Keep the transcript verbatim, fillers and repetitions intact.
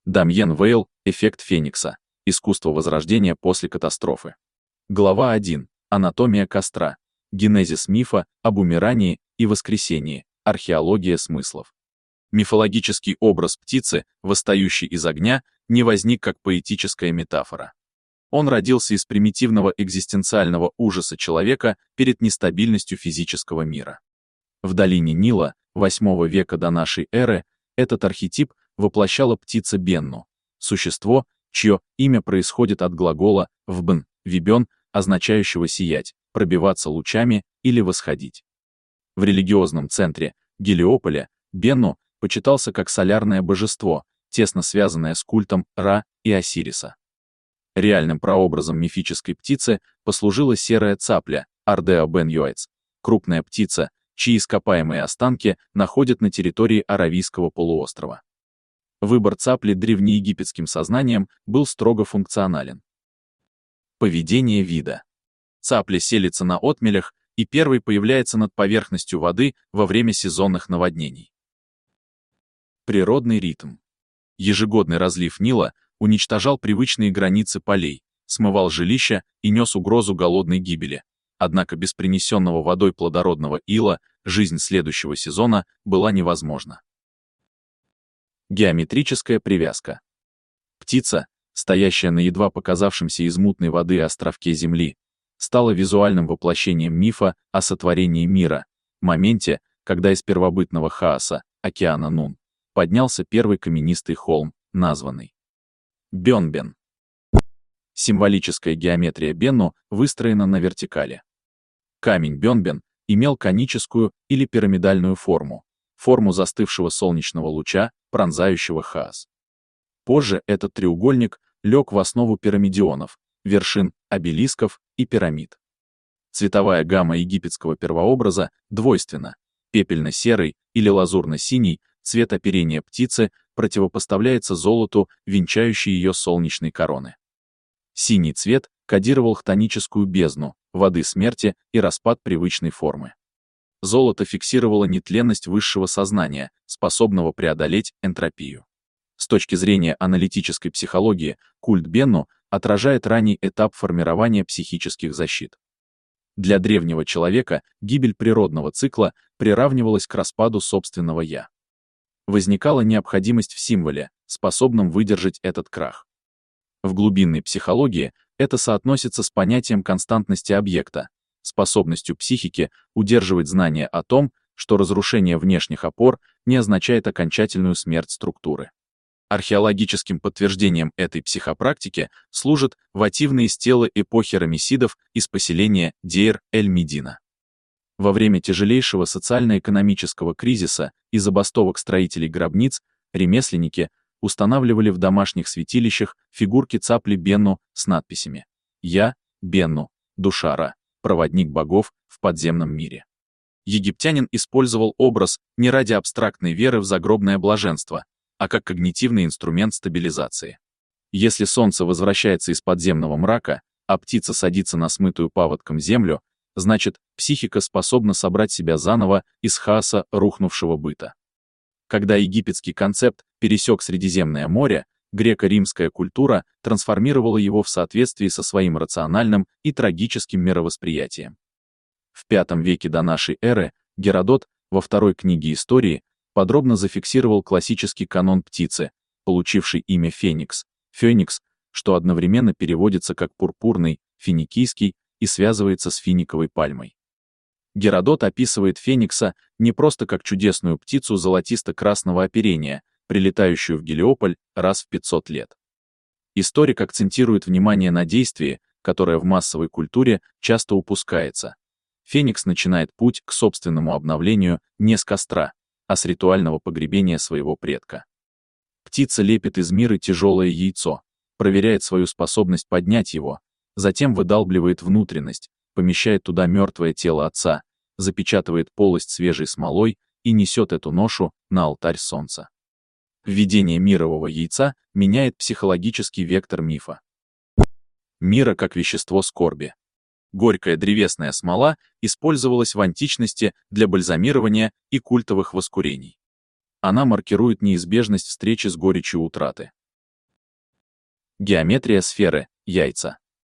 Дамьен Вейл, эффект Феникса. Искусство возрождения после катастрофы. Глава один. Анатомия костра. Генезис мифа об умирании и воскресении. Археология смыслов. Мифологический образ птицы, восстающей из огня, не возник как поэтическая метафора. Он родился из примитивного экзистенциального ужаса человека перед нестабильностью физического мира. В долине Нила, восьмого века до нашей эры, этот архетип воплощала птица Бенну, существо, чье имя происходит от глагола «вбн», «вибен», означающего «сиять», «пробиваться лучами» или «восходить». В религиозном центре Гелиополя Бенну почитался как солярное божество, тесно связанное с культом Ра и Осириса. Реальным прообразом мифической птицы послужила серая цапля, Ардеа бен Юайц, крупная птица, чьи ископаемые останки находят на территории Аравийского полуострова. Выбор цапли древнеегипетским сознанием был строго функционален. Поведение вида. Цапля селится на отмелях и первой появляется над поверхностью воды во время сезонных наводнений. Природный ритм. Ежегодный разлив Нила уничтожал привычные границы полей, смывал жилища и нес угрозу голодной гибели. Однако без принесенного водой плодородного ила жизнь следующего сезона была невозможна. Геометрическая привязка. Птица, стоящая на едва показавшемся из мутной воды островке Земли, стала визуальным воплощением мифа о сотворении мира, моменте, когда из первобытного хаоса, океана Нун, поднялся первый каменистый холм, названный Бенбен. Символическая геометрия Бенну выстроена на вертикали. Камень Бенбен имел коническую или пирамидальную форму, форму застывшего солнечного луча, пронзающего хаос. Позже этот треугольник лег в основу пирамидионов, вершин, обелисков и пирамид. Цветовая гамма египетского первообраза двойственна. Пепельно-серый или лазурно-синий цвет оперения птицы противопоставляется золоту, венчающей ее солнечной короны. Синий цвет кодировал хтоническую бездну, воды смерти и распад привычной формы. Золото фиксировало нетленность высшего сознания, способного преодолеть энтропию. С точки зрения аналитической психологии, культ Бенну отражает ранний этап формирования психических защит. Для древнего человека гибель природного цикла приравнивалась к распаду собственного «я». Возникала необходимость в символе, способном выдержать этот крах. В глубинной психологии это соотносится с понятием константности объекта, способностью психики удерживать знание о том, что разрушение внешних опор не означает окончательную смерть структуры. Археологическим подтверждением этой психопрактики служат вативные стелы эпохи рамесидов из поселения Дейр-эль-Медина. Во время тяжелейшего социально-экономического кризиса и забастовок строителей гробниц ремесленники устанавливали в домашних святилищах фигурки цапли Бенну с надписями «Я, Бенну, душа Ра, проводник богов в подземном мире». Египтянин использовал образ не ради абстрактной веры в загробное блаженство, а как когнитивный инструмент стабилизации. Если солнце возвращается из подземного мрака, а птица садится на смытую паводком землю, значит, психика способна собрать себя заново из хаоса рухнувшего быта. Когда египетский концепт пересек Средиземное море, греко-римская культура трансформировала его в соответствии со своим рациональным и трагическим мировосприятием. В пятом веке до нашей эры Геродот во второй книге истории подробно зафиксировал классический канон птицы, получивший имя Феникс, Феникс, что одновременно переводится как пурпурный, финикийский и связывается с финиковой пальмой. Геродот описывает Феникса не просто как чудесную птицу золотисто-красного оперения, прилетающую в Гелиополь раз в пятьсот лет. Историк акцентирует внимание на действии, которое в массовой культуре часто упускается. Феникс начинает путь к собственному обновлению не с костра, а с ритуального погребения своего предка. Птица лепит из мира тяжелое яйцо, проверяет свою способность поднять его, затем выдалбливает внутренность, помещает туда мертвое тело отца, запечатывает полость свежей смолой и несет эту ношу на алтарь солнца. Введение мирового яйца меняет психологический вектор мифа. Мира как вещество скорби. Горькая древесная смола использовалась в античности для бальзамирования и культовых воскурений. Она маркирует неизбежность встречи с горечью утраты. Геометрия сферы, яйца.